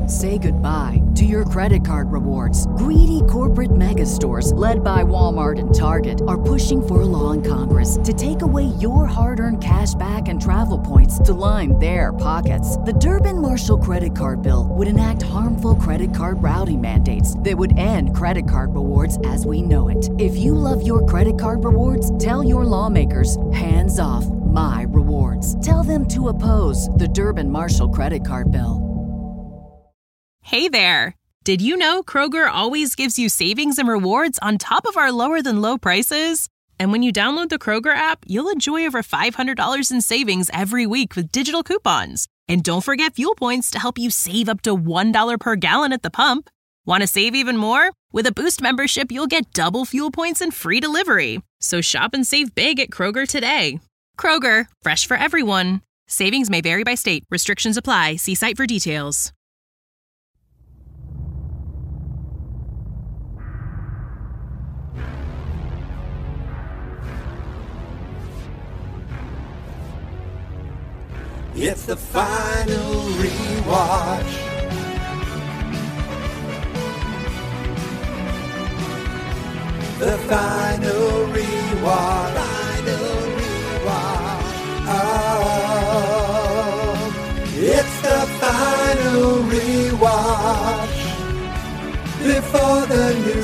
Say goodbye to your credit card rewards. Greedy corporate mega stores, led by Walmart and Target, are pushing for a law in Congress to take away your hard-earned cash back and travel points to line their pockets. The Durbin-Marshall credit card bill would enact harmful credit card routing mandates that would end credit card rewards as we know it. If you love your credit card rewards, tell your lawmakers, hands off my rewards. Tell them to oppose the Durbin-Marshall credit card bill. Hey there! Did you know Kroger always gives you savings and rewards on top of our lower-than-low prices? And when you download the Kroger app, you'll enjoy over $500 in savings every week with digital coupons. And don't forget fuel points to help you save up to $1 per gallon at the pump. Want to save even more? With a Boost membership, you'll get double fuel points and free delivery. So shop and save big at Kroger today. Kroger, fresh for everyone. Savings may vary by state. Restrictions apply. See site for details. It's the final rewatch. The final rewatch. Final rewatch. Oh, it's the final rewatch. Before the new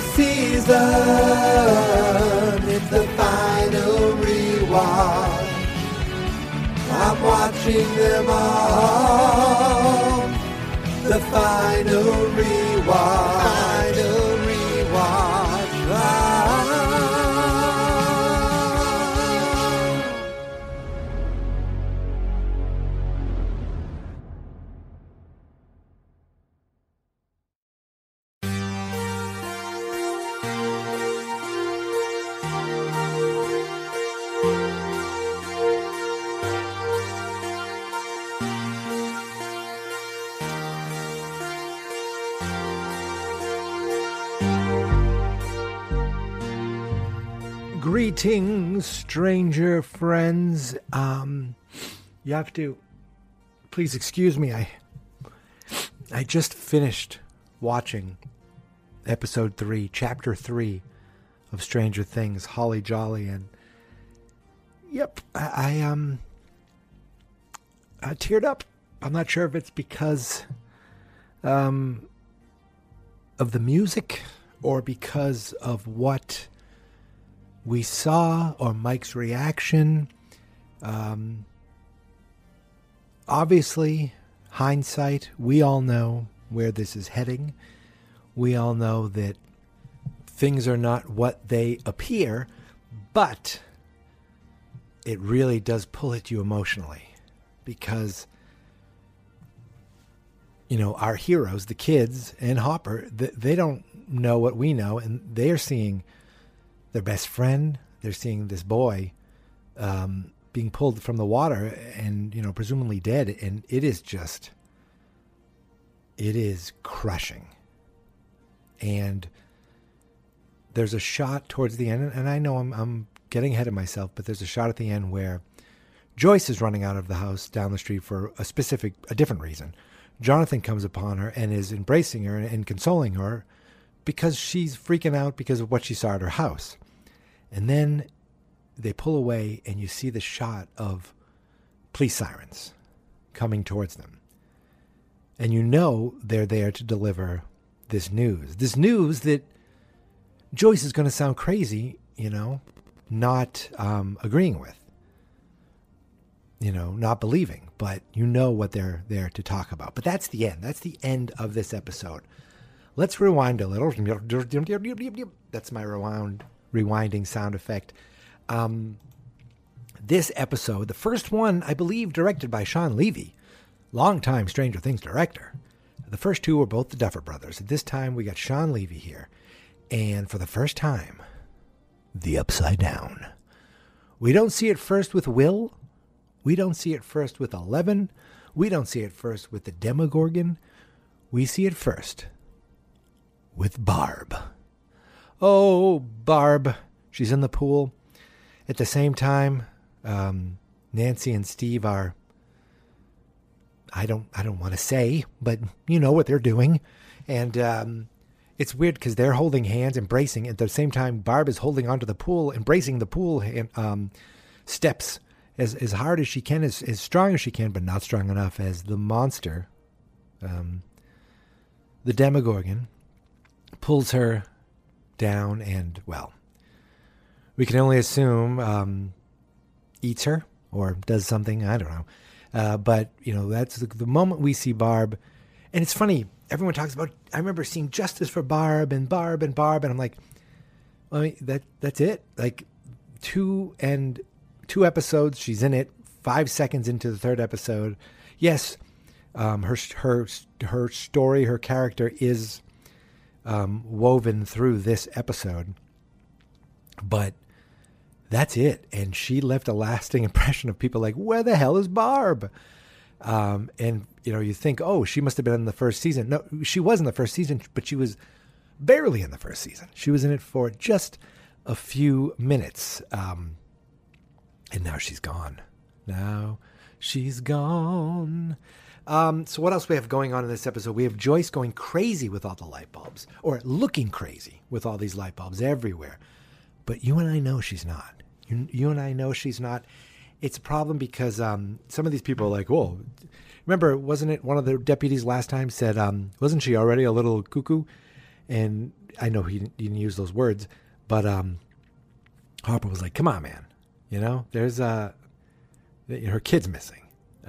season, it's the final rewatch. I'm watching them all. The final rewatch. Final rewatch. Greetings, stranger friends. You have to please excuse me. I just finished watching episode 3, chapter 3 of Stranger Things, Holly Jolly, and yep, I teared up. I'm not sure if it's because of the music or because of what we saw or Mike's reaction. Obviously, hindsight, we all know where this is heading. We all know that things are not what they appear, but it really does pull at you emotionally because, you know, our heroes, the kids and Hopper, they don't know what we know, and they are seeing their best friend. They're seeing this boy being pulled from the water and, you know, presumably dead. And it is crushing. And there's a shot towards the end, and I know I'm getting ahead of myself, but there's a shot at the end where Joyce is running out of the house down the street for a different reason. Jonathan comes upon her and is embracing her and consoling her because she's freaking out because of what she saw at her house. And then they pull away and you see the shot of police sirens coming towards them. And you know they're there to deliver this news. This news that Joyce is going to sound crazy, you know, not agreeing with, you know, not believing. But you know what they're there to talk about. But that's the end. That's the end of this episode. Let's rewind a little. That's my rewinding sound effect. This episode, the first one, I believe, directed by Sean Levy, longtime Stranger Things director. The first two were both the Duffer Brothers. At this time, we got Sean Levy here. And for the first time, the Upside Down. We don't see it first with Will. We don't see it first with Eleven. We don't see it first with the Demogorgon. We see it first with Barb. Oh, Barb. She's in the pool. At the same time, Nancy and Steve are, I don't want to say, but you know what they're doing. And it's weird because they're holding hands, embracing. At the same time, Barb is holding onto the pool, embracing the pool steps as hard as she can, as strong as she can, but not strong enough as the monster, the Demogorgon, pulls her down and, well, we can only assume eats her or does something. I don't know. But, that's the moment we see Barb. And it's funny. Everyone talks about, I remember seeing Justice for Barb. And I'm like, well, that's it. Like 2 episodes. She's in it 5 seconds into the third episode. Yes. Her story, her character is woven through this episode, but that's it. And she left a lasting impression of people like, where the hell is Barb? And you think, oh, she must have been in the first season. No, she was in the first season, but she was barely in the first season. She was in it for just a few minutes. And now she's gone. So what else we have going on in this episode? We have Joyce going crazy with all the light bulbs, or looking crazy with all these light bulbs everywhere. But you and I know she's not. You and I know she's not. It's a problem because some of these people are like, whoa. Remember, wasn't it one of the deputies last time said, wasn't she already a little cuckoo? And I know he didn't use those words, but Harper was like, come on, man. There's her kid's missing,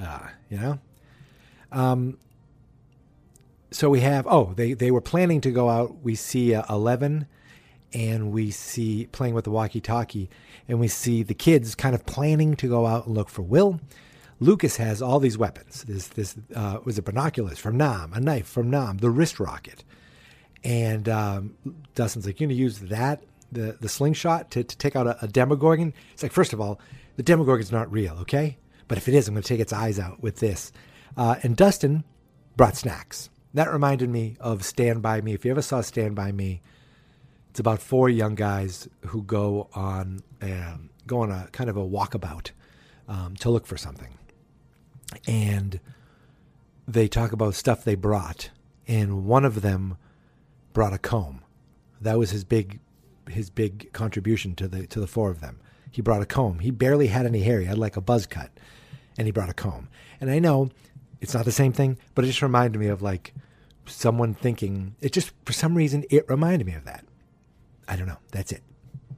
So we have, they were planning to go out. We see 11 and we see playing with the walkie-talkie, and we see the kids kind of planning to go out and look for Will. Lucas has all these weapons. This was it binoculars from Nam, a knife from Nam, the wrist rocket. And Dustin's like, you're going to use that, the slingshot to take out a Demogorgon? It's like, first of all, the Demogorgon's not real, okay? But if it is, I'm going to take its eyes out with this. And Dustin brought snacks. That reminded me of Stand By Me. If you ever saw Stand By Me, it's about 4 young guys who go on a kind of a walkabout to look for something. And they talk about stuff they brought. And one of them brought a comb. That was his big contribution to the 4 of them. He brought a comb. He barely had any hair. He had like a buzz cut. And he brought a comb. And I know it's not the same thing, but it just reminded me of like someone thinking, it just, for some reason, it reminded me of that. I don't know. That's it.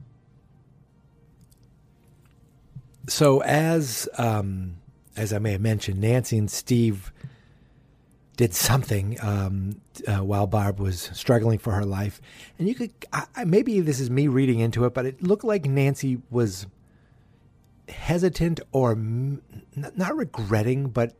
So as I may have mentioned, Nancy and Steve did something while Barb was struggling for her life. And you could, maybe this is me reading into it, but it looked like Nancy was hesitant or not regretting, but,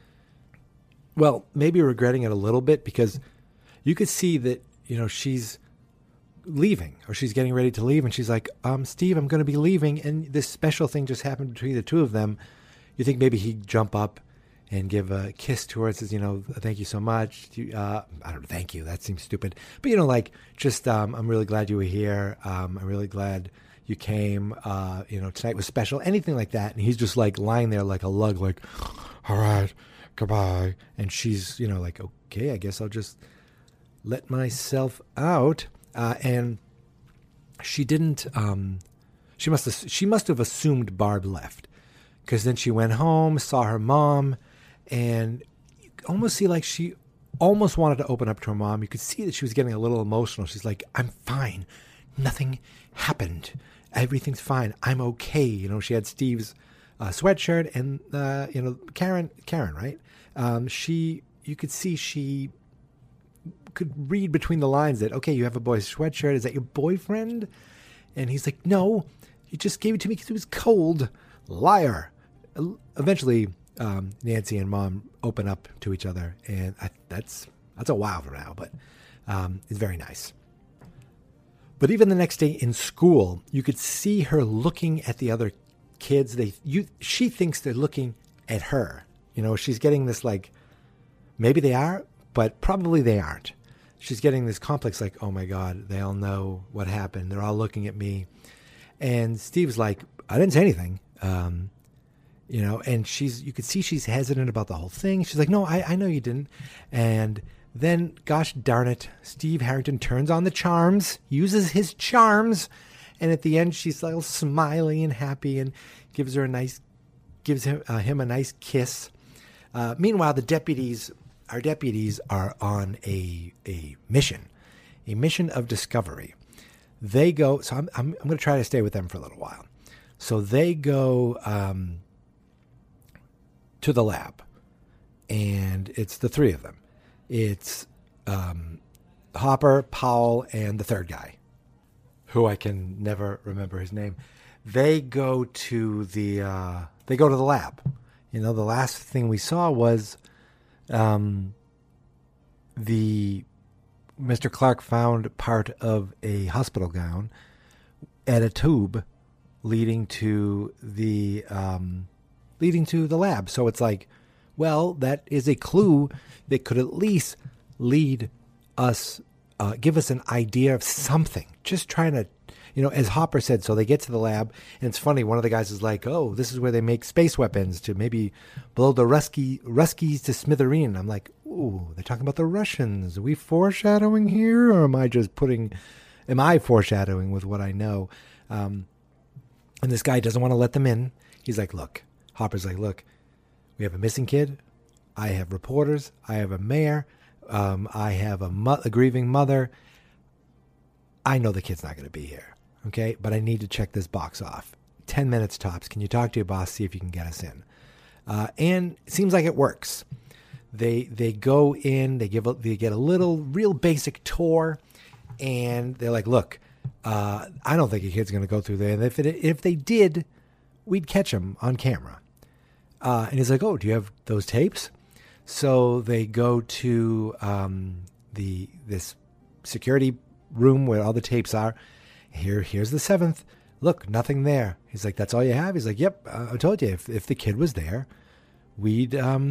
well, maybe regretting it a little bit, because you could see that, she's leaving, or she's getting ready to leave. And she's like, Steve, I'm going to be leaving. And this special thing just happened between the two of them. You think maybe he'd jump up and give a kiss to her and says, thank you so much. I don't know, thank you. That seems stupid. But, I'm really glad you were here. I'm really glad you came. Tonight was special. Anything like that. And he's just like lying there like a lug, like, all right, goodbye. And she's, like, okay, I guess I'll just let myself out. And she didn't, she must have assumed Barb left, because then she went home, saw her mom, and you almost see like she almost wanted to open up to her mom. You could see that she was getting a little emotional. She's like, I'm fine. Nothing happened. Everything's fine. I'm okay. She had Steve's sweatshirt and, Karen, right? You could see she could read between the lines that, okay, you have a boy's sweatshirt. Is that your boyfriend? And he's like, no, he just gave it to me because it was cold. Liar. Eventually, Nancy and Mom open up to each other, and that's a while from now, but it's very nice. But even the next day in school, you could see her looking at the other kids. She thinks they're looking at her. She's getting this like, maybe they are, but probably they aren't. She's getting this complex like, oh my God, they all know what happened. They're all looking at me. And Steve's like, I didn't say anything. and you could see she's hesitant about the whole thing. She's like, no, I know you didn't. And then, gosh darn it, Steve Harrington turns on the charms, uses his charms. And at the end, she's like smiling and happy and gives him a nice kiss. Meanwhile, our deputies are on a mission of discovery. They go, so I'm going to try to stay with them for a little while. So they go to the lab, and it's the three of them. It's Hopper, Powell, and the third guy, who I can never remember his name. They go to the lab. The last thing we saw was the Mr. Clark found part of a hospital gown at a tube leading to the lab. So it's like, well, that is a clue that could at least lead us, give us an idea of something. Just trying to, as Hopper said, so they get to the lab, and it's funny, one of the guys is like, oh, this is where they make space weapons to maybe blow the Ruskies to smithereen. I'm like, ooh, they're talking about the Russians. Are we foreshadowing here, or am I foreshadowing with what I know? And this guy doesn't want to let them in. He's like, look, Hopper's like, look, we have a missing kid. I have reporters. I have a mayor. I have a grieving mother. I know the kid's not going to be here, okay? But I need to check this box off. 10 minutes tops. Can you talk to your boss, see if you can get us in? And it seems like it works. They go in. They get a little real basic tour, and they're like, look, I don't think a kid's going to go through there. And if they did, we'd catch him on camera. And he's like, oh, do you have those tapes? So they go to this security room where all the tapes are. Here's the 7th. Look, nothing there. He's like, that's all you have? He's like, yep, I told you, if the kid was there, we'd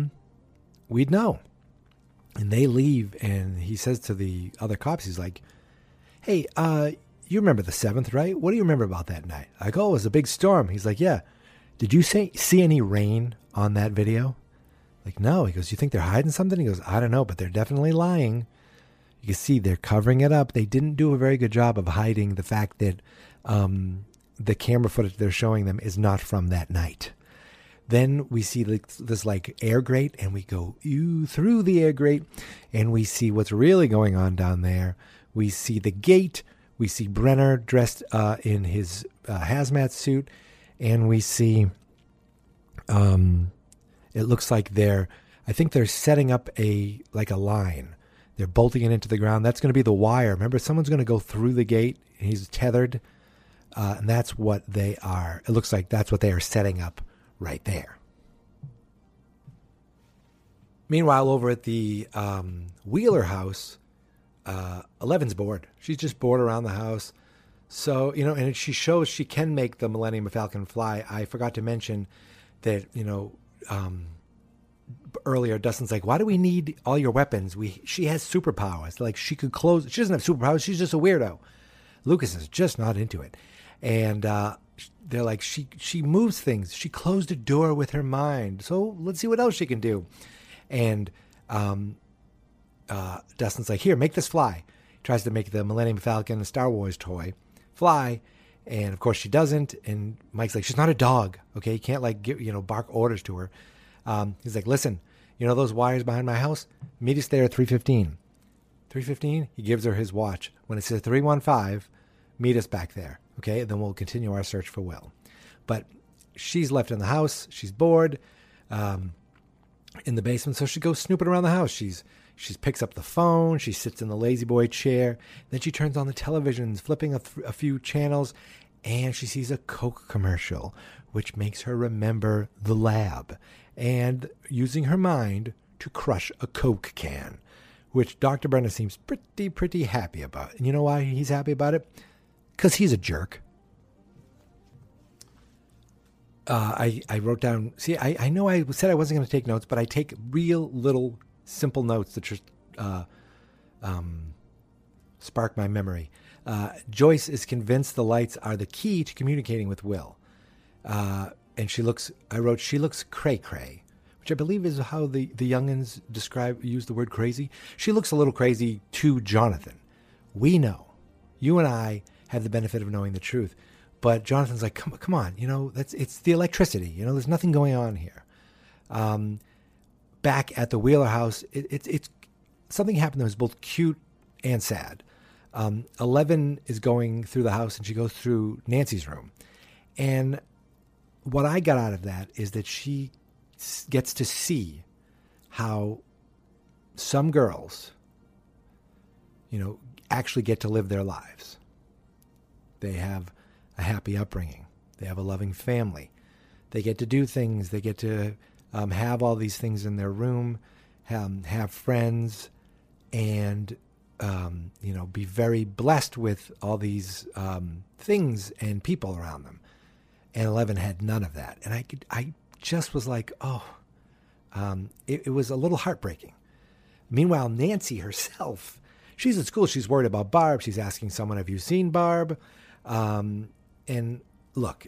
know. And they leave, and he says to the other cops, he's like, hey, you remember the 7th, right? What do you remember about that night? I go, oh, it was a big storm. He's like, yeah. Did you see any rain on that video? Like, no. He goes, you think they're hiding something? He goes, I don't know, but they're definitely lying. You can see they're covering it up. They didn't do a very good job of hiding the fact that the camera footage they're showing them is not from that night. Then we see this air grate, and we go through the air grate, and we see what's really going on down there. We see the gate. We see Brenner dressed in his hazmat suit, and we see it looks like I think they're setting up a line. They're bolting it into the ground. That's going to be the wire. Remember, someone's going to go through the gate, and he's tethered, and that's what they are. It looks like that's what they are setting up right there. Meanwhile, over at the Wheeler house, Eleven's bored. She's just bored around the house. So, and she shows she can make the Millennium Falcon fly. I forgot to mention that, earlier Dustin's like, why do we need all your weapons? She has superpowers. Like, she could close. She doesn't have superpowers. She's just a weirdo. Lucas is just not into it. And they're like, she moves things. She closed a door with her mind. So let's see what else she can do. And Dustin's like, here, make this fly. Tries to make the Millennium Falcon a Star Wars toy fly. And of course she doesn't. And Mike's like, she's not a dog. Okay. You can't bark orders to her. He's like, listen, those wires behind my house, meet us there at 3:15. 3:15, he gives her his watch. When it says 3:15, meet us back there. Okay. And then we'll continue our search for Will. But she's left in the house. She's bored, in the basement. So she goes snooping around the house. She picks up the phone. She sits in the lazy boy chair. Then she turns on the television, flipping a few channels, and she sees a Coke commercial, which makes her remember the lab and using her mind to crush a Coke can, which Dr. Brenner seems pretty happy about. And you know why he's happy about it? Because he's a jerk. I wrote down, see, I know I said I wasn't going to take notes, but I take real little simple notes that just spark my memory. Joyce is convinced the lights are the key to communicating with Will. and I wrote, she looks cray-cray, which I believe is how the youngins use the word crazy. She looks a little crazy to Jonathan. We know. You and I have the benefit of knowing the truth. But Jonathan's like, come on, it's the electricity. There's nothing going on here. Back at the Wheeler house, it's something happened that was both cute and sad. 11 is going through the house, and she goes through Nancy's room. And what I got out of that is that she gets to see how some girls, actually get to live their lives. They have a happy upbringing. They have a loving family. They get to do things. They get to have all these things in their room, have friends, and be very blessed with all these things and people around them. And 11 had none of that. And I just was like, it was a little heartbreaking. Meanwhile, Nancy herself, she's at school. She's worried about Barb. She's asking someone, have you seen Barb? And look,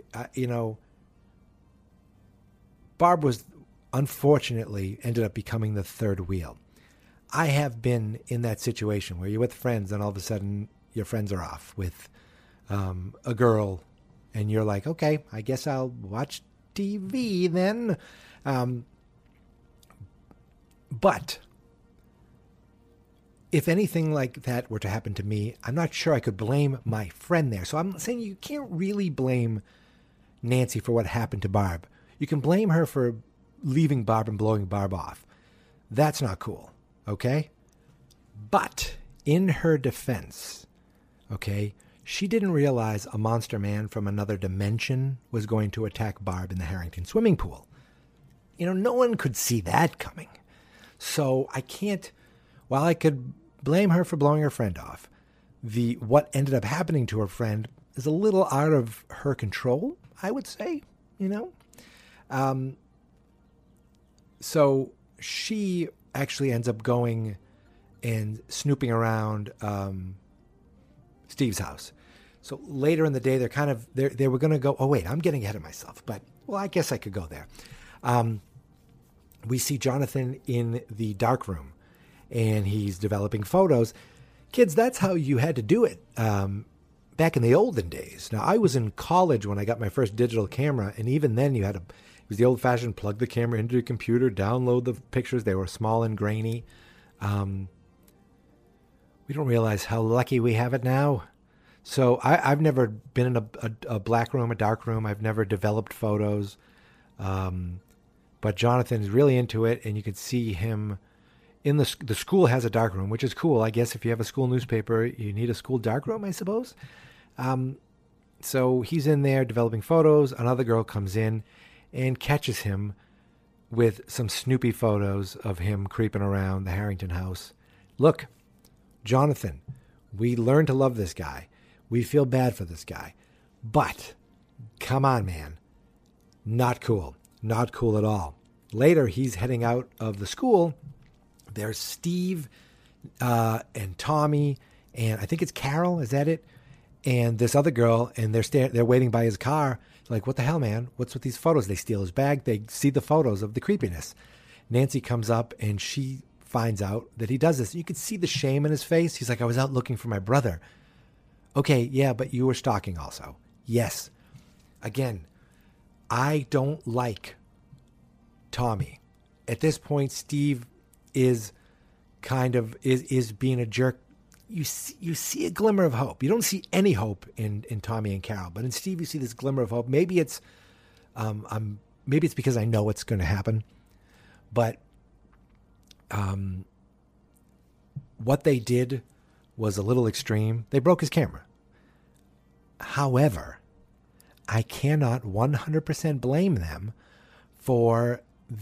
Barb was unfortunately ended up becoming the third wheel. I have been in that situation where you're with friends and all of a sudden your friends are off with a girl and you're like, okay, I guess I'll watch TV then. But if anything like that were to happen to me, I'm not sure I could blame my friend there. So I'm saying you can't really blame Nancy for what happened to Barb. You can blame her for leaving Barb and blowing Barb off. That's not cool, okay? But in her defense, okay, she didn't realize a monster man from another dimension was going to attack Barb in the Harrington swimming pool. No one could see that coming. So I can't, while I could blame her for blowing her friend off, what ended up happening to her friend is a little out of her control, I would say, So she actually ends up going and snooping around Steve's house. So later in the day, they were going to go, oh, wait, I'm getting ahead of myself. But, well, I guess I could go there. We see Jonathan in the dark room, and he's developing photos. Kids, that's how you had to do it back in the olden days. Now, I was in college when I got my first digital camera, and even then it was the old-fashioned plug the camera into the computer, download the pictures. They were small and grainy. We don't realize how lucky we have it now. So I've never been in a black room, a dark room. I've never developed photos. But Jonathan is really into it, and you can see him in the school has a dark room, which is cool. I guess if you have a school newspaper, you need a school dark room, I suppose. So he's in there developing photos. Another girl comes in and catches him with some snoopy photos of him creeping around the Harrington house. Look, Jonathan, we learned to love this guy. We feel bad for this guy. But, come on, man. Not cool. Not cool at all. Later, he's heading out of the school. There's Steve and Tommy, and I think it's Carol. Is that it? And this other girl, and they're waiting by his car. Like, what the hell, man? What's with these photos? They steal his bag. They see the photos of the creepiness. Nancy comes up, and she finds out that he does this. You could see the shame in his face. He's like, I was out looking for my brother. Okay, yeah, but you were stalking also. Yes. Again, I don't like Tommy. At this point, Steve is kind of is being a jerk. You see a glimmer of hope. You don't see any hope in Tommy and Carol, but in Steve you see this glimmer of hope. Maybe it's maybe it's because I know what's going to happen, but what they did was a little extreme. They broke his camera. However, I cannot 100% blame them for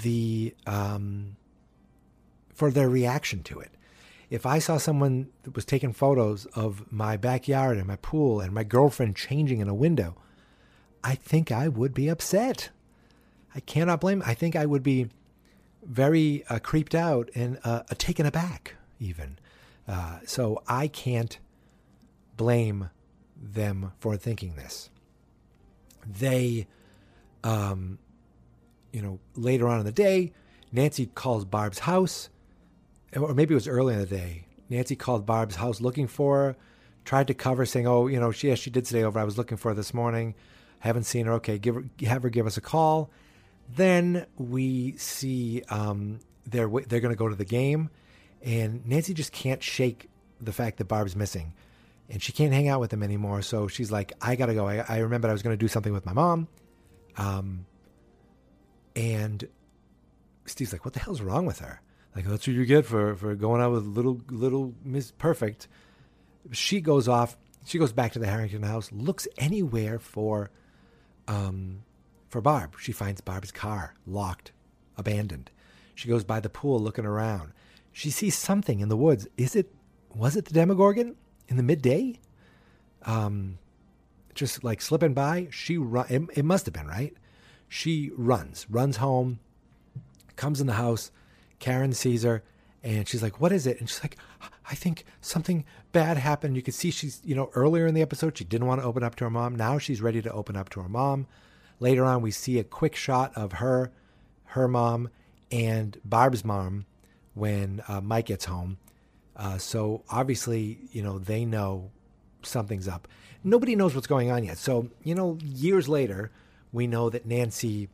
their reaction to it. If I saw someone that was taking photos of my backyard and my pool and my girlfriend changing in a window, I think I would be upset. I cannot blame. I think I would be very creeped out and taken aback even. So I can't blame them for thinking this. They later on in the day, Nancy calls Barb's house, or maybe it was early in the day. Nancy called Barb's house looking for her, tried to cover, saying, she did stay over. I was looking for her this morning. Haven't seen her. Okay, have her give us a call. Then we see they're going to go to the game, and Nancy just can't shake the fact that Barb's missing, and she can't hang out with them anymore. So she's like, I got to go. I remembered I was going to do something with my mom. And Steve's like, what the hell's wrong with her? Like, that's what you get for going out with little Miss Perfect. She goes off. She goes back to the Harrington house, looks anywhere for Barb. She finds Barb's car locked, abandoned. She goes by the pool looking around. She sees something in the woods. Was it the Demogorgon in the midday? Just like slipping by. It must have been, right? She runs home, comes in the house. Karen sees her, and she's like, what is it? And she's like, I think something bad happened. You can see she's, earlier in the episode, she didn't want to open up to her mom. Now she's ready to open up to her mom. Later on, we see a quick shot of her mom, and Barb's mom when Mike gets home. So obviously, they know something's up. Nobody knows what's going on yet. So, years later, we know that Nancy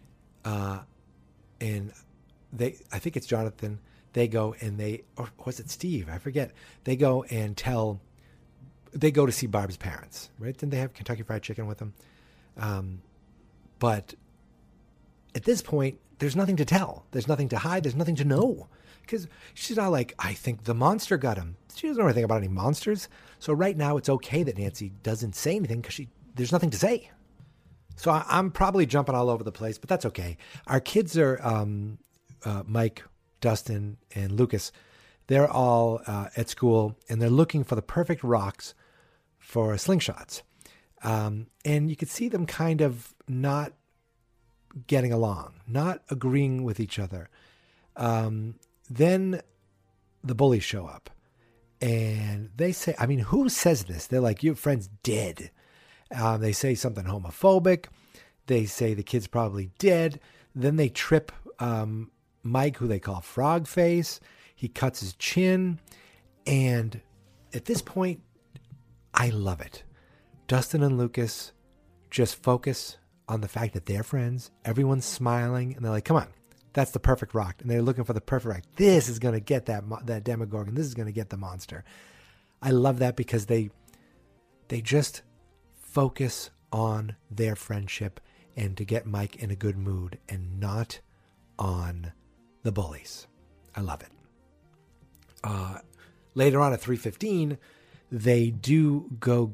I think it's Jonathan, they go and or was it Steve? I forget. They go to see Barb's parents, right? Didn't they have Kentucky Fried Chicken with them? But at this point, there's nothing to tell. There's nothing to hide. There's nothing to know. Because she's not like, I think the monster got him. She doesn't know anything about any monsters. So right now, it's okay that Nancy doesn't say anything because there's nothing to say. So I'm probably jumping all over the place, but that's okay. Our kids are Mike, Dustin, and Lucas. They're all at school, and they're looking for the perfect rocks for slingshots. And you could see them kind of not getting along, not agreeing with each other. Then the bullies show up, and they say, who says this? They're like, your friend's dead. They say something homophobic. They say the kid's probably dead. Then they trip Mike, who they call Frog Face. He cuts his chin. And at this point, I love it. Dustin and Lucas just focus on the fact that they're friends. Everyone's smiling. And they're like, come on, that's the perfect rock. And they're looking for the perfect rock. This is going to get that Demogorgon. This is going to get the monster. I love that because they just focus on their friendship and to get Mike in a good mood and not on the bullies. I love it. Later on at 3:15, they do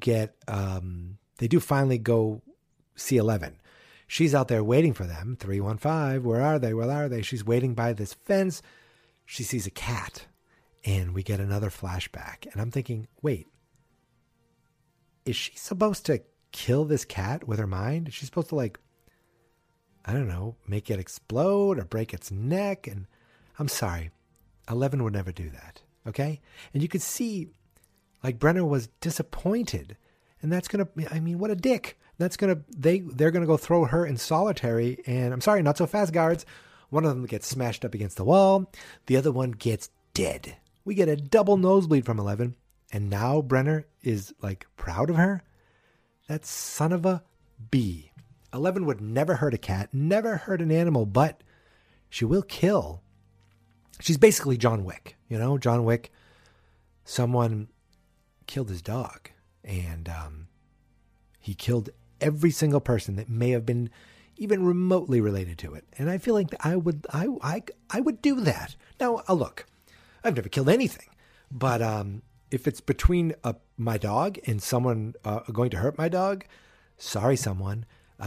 finally go see 11. She's out there waiting for them. 315, where are they? She's waiting by this fence. She sees a cat, and we get another flashback. And I'm thinking, wait, is she supposed to kill this cat with her mind? Is she supposed to make it explode or break its neck? And I'm sorry, 11 would never do that. Okay. And you could see Brenner was disappointed, and that's going to, what a dick. They're going to go throw her in solitary. And I'm sorry, not so fast, guards. One of them gets smashed up against the wall. The other one gets dead. We get a double nosebleed from 11. And now Brenner is proud of her. That son of a bee. 11 would never hurt a cat, never hurt an animal, but she will kill. She's basically John Wick. John Wick, someone killed his dog, and he killed every single person that may have been even remotely related to it. And I feel like I would do that. Now, look, I've never killed anything, but if it's between my dog and someone going to hurt my dog, sorry, someone.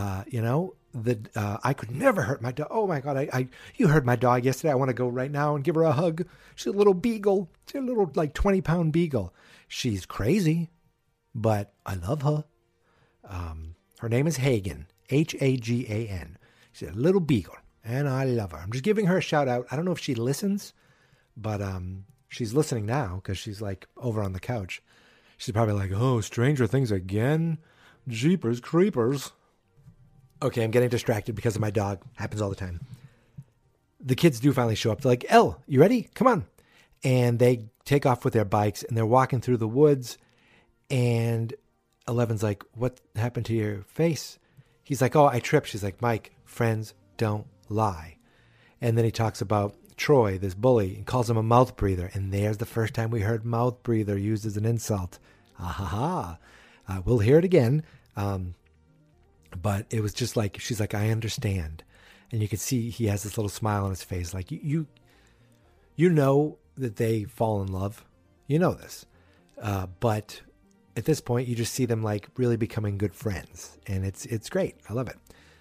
I could never hurt my dog. Oh my God, you heard my dog yesterday. I want to go right now and give her a hug. She's a little beagle. She's a little 20-pound beagle. She's crazy, but I love her. Her name is Hagan, Hagan. She's a little beagle, and I love her. I'm just giving her a shout out. I don't know if she listens, but she's listening now because she's over on the couch. She's probably like, oh, Stranger Things again? Jeepers creepers. Okay, I'm getting distracted because of my dog. Happens all the time. The kids do finally show up. They're like, Elle, you ready? Come on. And they take off with their bikes, and they're walking through the woods. And Eleven's like, what happened to your face? He's like, oh, I tripped. She's like, Mike, friends don't lie. And then he talks about Troy, this bully, and calls him a mouth breather. And there's the first time we heard mouth breather used as an insult. We'll hear it again. But it was just like, she's like, I understand. And you can see he has this little smile on his face. Like, you know that they fall in love. You know this. But at this point, you just see them like really becoming good friends. And it's great. I love it.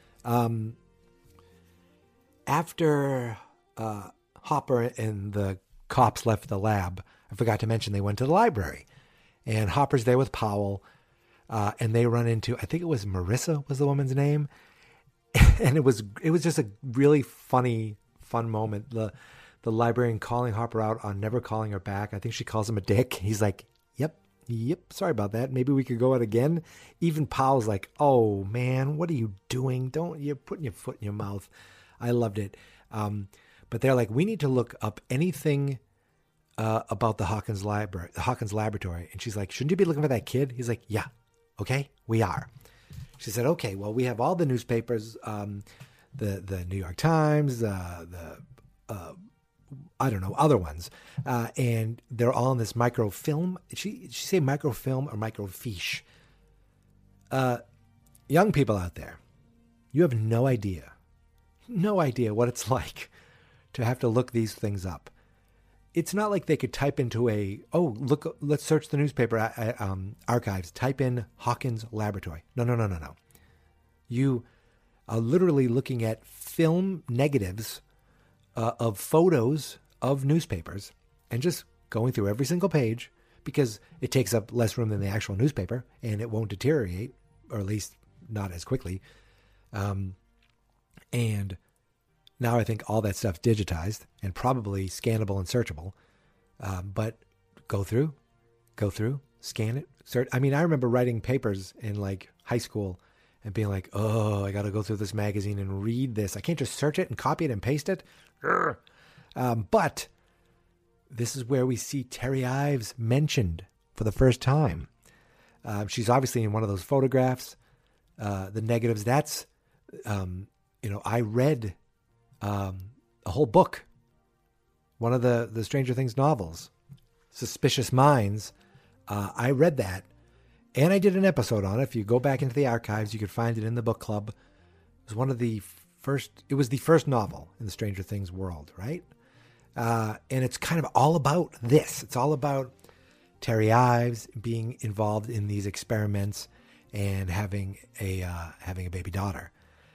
After Hopper and the cops left the lab, I forgot to mention they went to the library. And Hopper's there with Powell. And they run into, I think it was Marissa was the woman's name. And it was just a really fun moment. The librarian calling Hopper out on never calling her back. I think she calls him a dick. He's like, yep, sorry about that. Maybe we could go out again. Even Powell's like, oh man, what are you doing? You're putting your foot in your mouth. I loved it. But they're like, we need to look up anything about the Hawkins laboratory. And she's like, shouldn't you be looking for that kid? He's like, yeah, okay, we are. She said, okay, well, we have all the newspapers, the New York Times, I don't know, other ones. And they're all in this microfilm. Did she say microfilm or microfiche? Young people out there, you have no idea what it's like to have to look these things up. It's not like they could type into let's search the newspaper archives. Type in Hawkins Laboratory. No. You are literally looking at film negatives of photos of newspapers and just going through every single page because it takes up less room than the actual newspaper and it won't deteriorate, or at least not as quickly. And now I think all that stuff's digitized and probably scannable and searchable. But go through, scan it, search. I mean, I remember writing papers in like high school and being like, oh, I got to go through this magazine and read this. I can't just search it and copy it and paste it. But this is where we see Terry Ives mentioned for the first time. She's obviously in one of those photographs. The negatives, that's, I read a whole book, one of the Stranger Things novels, Suspicious Minds. I read that, and I did an episode on it. If you go back into the archives, you could find it in the book club. It was the first novel in the Stranger Things world, right? And it's kind of all about this. It's all about Terry Ives being involved in these experiments and having a baby daughter.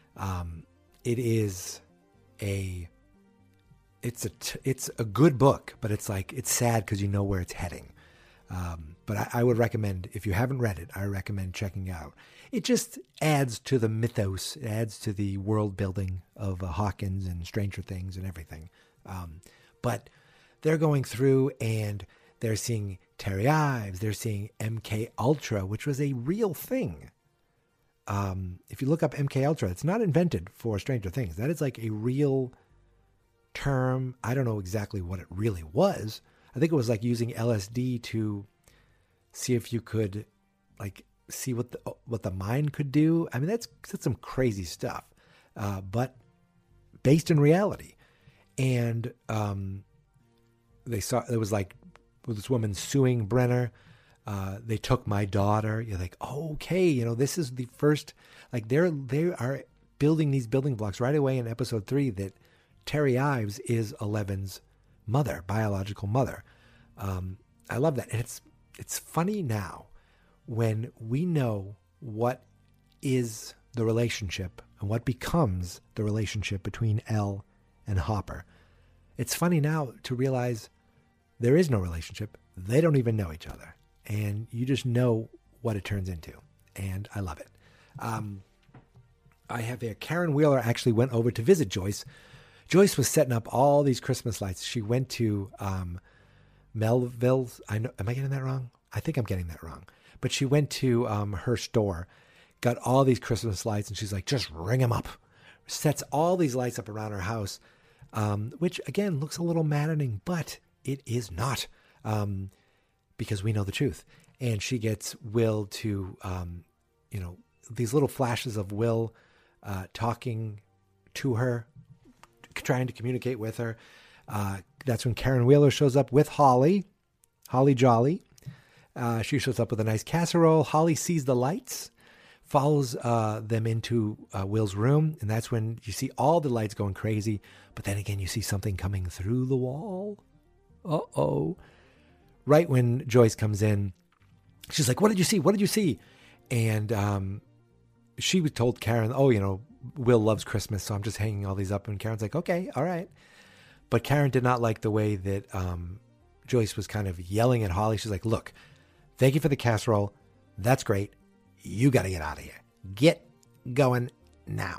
It's a good book, but it's sad because you know where it's heading. But I would recommend, if you haven't read it, I recommend checking it out. It just adds to the mythos. It adds to the world building of Hawkins and Stranger Things and everything. But they're going through and they're seeing Terry Ives. They're seeing MK Ultra, which was a real thing. If you look up MK Ultra, it's not invented for Stranger Things. That is like a real term. I don't know exactly what it really was. I think it was like using LSD to see if you could see what the mind could do. I mean, that's some crazy stuff, but based in reality. And they saw it was like this woman suing Brenner. They took my daughter. You're like, oh, okay, this is the first. Like they are building these building blocks right away in episode 3 that Terry Ives is Eleven's mother, biological mother. I love that, and it's funny now when we know what is the relationship and what becomes the relationship between Elle and Hopper. It's funny now to realize there is no relationship. They don't even know each other. And you just know what it turns into. And I love it. I have here, Karen Wheeler actually went over to visit Joyce. Joyce was setting up all these Christmas lights. She went to Melville's. Am I getting that wrong? I think I'm getting that wrong. But she went to her store got all these Christmas lights, and she's like, just ring them up. Sets all these lights up around her house, which again looks a little maddening, but it is not, because we know the truth. And she gets Will to, these little flashes of Will talking to her, trying to communicate with her. That's when Karen Wheeler shows up with Holly Jolly. She shows up with a nice casserole. Holly sees the lights, follows them into Will's room, and that's when you see all the lights going crazy. But then again, you see something coming through the wall. Uh-oh. Right when Joyce comes in, she's like, what did you see? What did you see? And she was told Karen, Will loves Christmas, so I'm just hanging all these up. And Karen's like, okay, all right. But Karen did not like the way that Joyce was kind of yelling at Holly. She's like, look, thank you for the casserole. That's great. You got to get out of here. Get going now.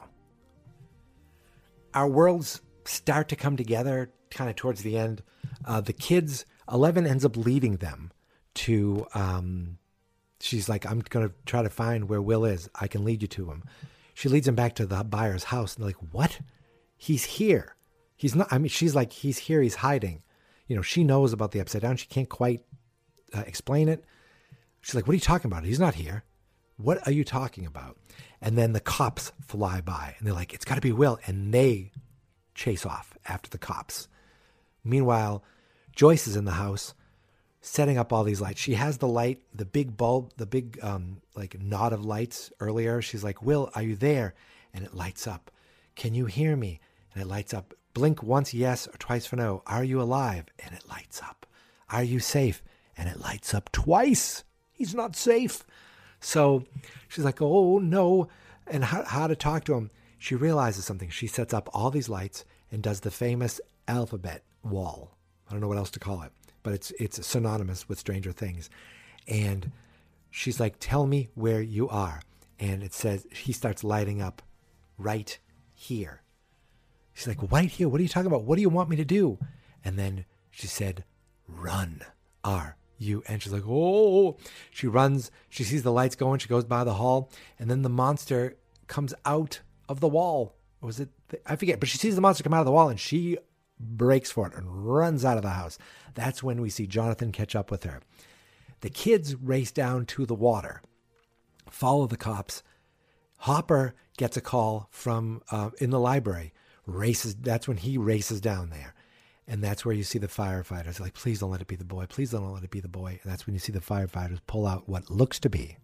Our worlds start to come together kind of towards the end. The kids, Eleven ends up leading them to, she's like, I'm going to try to find where Will is. I can lead you to him. She leads him back to the Byers' house. And they're like, what? He's here. He's not, she's like, he's here. He's hiding. She knows about the Upside Down. She can't quite explain it. She's like, what are you talking about? He's not here. What are you talking about? And then the cops fly by and they're like, it's got to be Will. And they chase off after the cops. Meanwhile, Joyce is in the house setting up all these lights. She has the light, the big bulb, the big knot of lights earlier. She's like, Will, are you there? And it lights up. Can you hear me? And it lights up. Blink once yes or twice for no. Are you alive? And it lights up. Are you safe? And it lights up twice. He's not safe. So she's like, oh no. And how to talk to him. She realizes something. She sets up all these lights and does the famous alphabet wall. I don't know what else to call it, but it's synonymous with Stranger Things. And she's like, tell me where you are. And it says, he starts lighting up right here. She's like, right here? What are you talking about? What do you want me to do? And then she said, run. R-U. And she's like, oh. She runs. She sees the lights going. She goes by the hall. And then the monster comes out of the wall. Or was it? I forget. But she sees the monster come out of the wall and she breaks for it and runs out of the house. That's when we see Jonathan catch up with her. The kids race down to the water, follow the cops. Hopper gets a call from in the library. That's when he races down there. And that's where you see the firefighters like, please don't let it be the boy. Please don't let it be the boy. And that's when you see the firefighters pull out what looks to be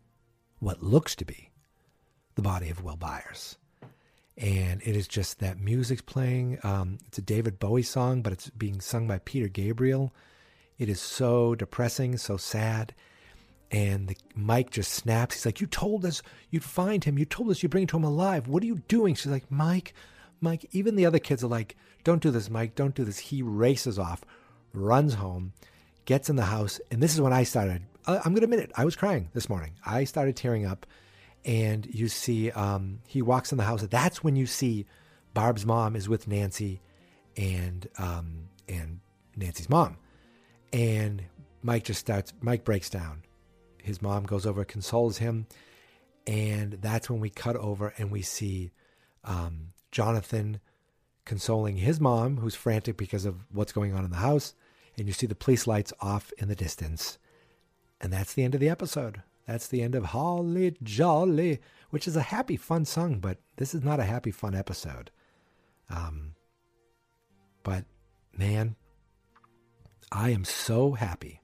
the body of Will Byers. And it is just that music's playing. It's a David Bowie song, but it's being sung by Peter Gabriel. It is so depressing, so sad. And Mike just snaps. He's like, you told us you'd find him. You told us you'd bring it to him alive. What are you doing? She's like, Mike, even the other kids are like, don't do this, Mike, don't do this. He races off, runs home, gets in the house. And this is when I started, I'm going to admit it, I was crying this morning. I started tearing up. And you see, he walks in the house. That's when you see Barb's mom is with Nancy and Nancy's mom. And Mike breaks down. His mom goes over, consoles him. And that's when we cut over and we see Jonathan consoling his mom, who's frantic because of what's going on in the house. And you see the police lights off in the distance. And that's the end of the episode. That's the end of Holly Jolly, which is a happy, fun song, but this is not a happy, fun episode. But man, I am so happy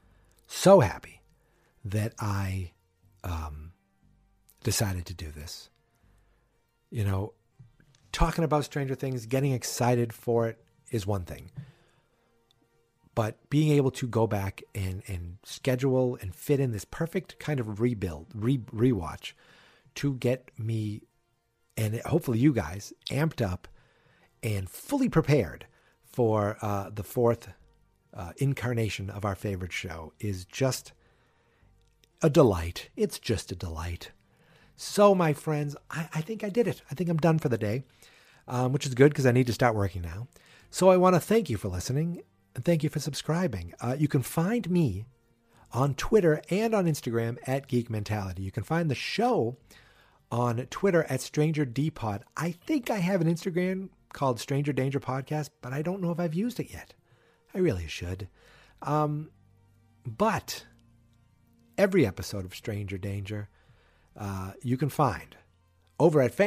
that I decided to do this. Talking about Stranger Things, getting excited for it is one thing. But being able to go back and schedule and fit in this perfect kind of rewatch to get me and hopefully you guys amped up and fully prepared for the fourth incarnation of our favorite show is just a delight. It's just a delight. So, my friends, I think I did it. I think I'm done for the day, which is good because I need to start working now. So I want to thank you for listening. And thank you for subscribing. You can find me on Twitter and on Instagram at Geek Mentality. You can find the show on Twitter at StrangerDPod. I think I have an Instagram called Stranger Danger Podcast, but I don't know if I've used it yet. I really should. But every episode of Stranger Danger you can find over at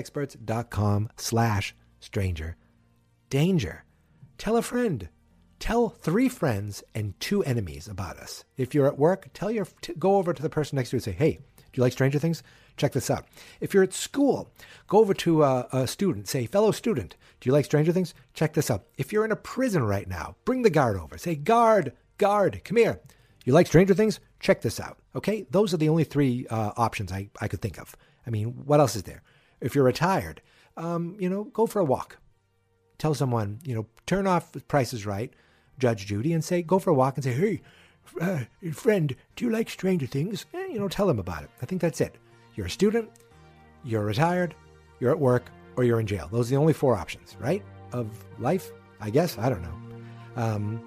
fansnotexperts.com/stranger danger. Tell a friend. Tell 3 friends and 2 enemies about us. If you're at work, go over to the person next to you and say, hey, do you like Stranger Things? Check this out. If you're at school, go over to a student. Say, fellow student, do you like Stranger Things? Check this out. If you're in a prison right now, bring the guard over. Say, guard, come here. You like Stranger Things? Check this out. Okay? Those are the only 3 options I could think of. I mean, what else is there? If you're retired, go for a walk. Tell someone, turn off Price is Right, Judge Judy, and say, go for a walk and say, hey, friend, do you like Stranger Things? Tell them about it. I think that's it. You're a student, you're retired, you're at work, or you're in jail. Those are the only 4 options, right? Of life, I guess. I don't know.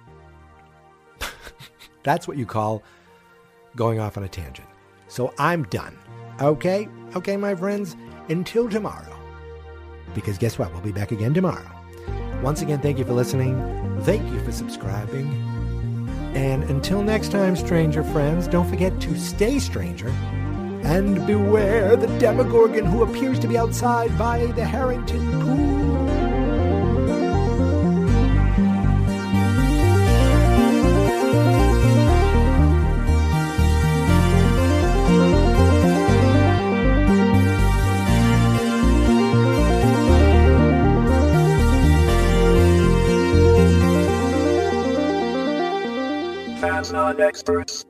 That's what you call going off on a tangent. So I'm done. Okay, my friends, until tomorrow. Because guess what? We'll be back again tomorrow. Once again, thank you for listening. Thank you for subscribing. And until next time, stranger friends, don't forget to stay stranger. And beware the Demogorgon who appears to be outside by the Harrington Pool. Fans Not Experts.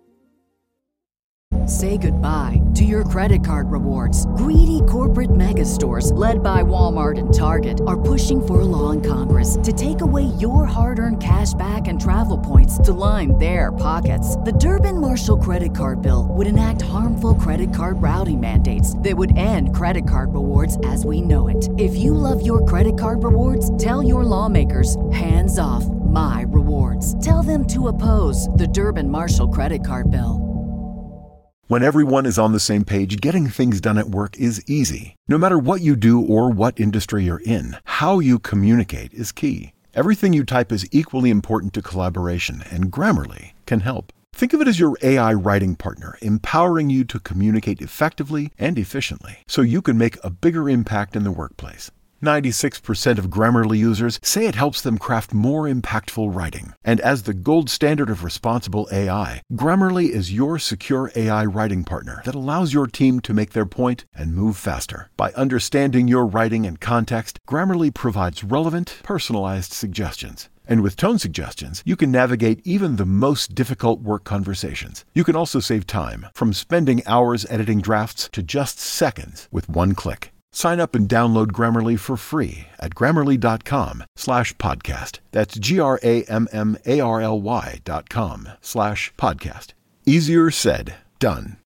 Say goodbye to your credit card rewards. Greedy corporate mega stores, led by Walmart and Target, are pushing for a law in Congress to take away your hard-earned cash back and travel points to line their pockets. The Durbin-Marshall credit card bill would enact harmful credit card routing mandates that would end credit card rewards as we know it. If you love your credit card rewards, tell your lawmakers, hands off my rewards. Tell them to oppose the Durbin-Marshall credit card bill. When everyone is on the same page, getting things done at work is easy. No matter what you do or what industry you're in, how you communicate is key. Everything you type is equally important to collaboration, and Grammarly can help. Think of it as your AI writing partner, empowering you to communicate effectively and efficiently, so you can make a bigger impact in the workplace. 96% of Grammarly users say it helps them craft more impactful writing. And as the gold standard of responsible AI, Grammarly is your secure AI writing partner that allows your team to make their point and move faster. By understanding your writing and context, Grammarly provides relevant, personalized suggestions. And with tone suggestions, you can navigate even the most difficult work conversations. You can also save time, from spending hours editing drafts to just seconds with one click. Sign up and download Grammarly for free at Grammarly.com/podcast. That's GRAMMARLY.com/podcast. Easier said, done.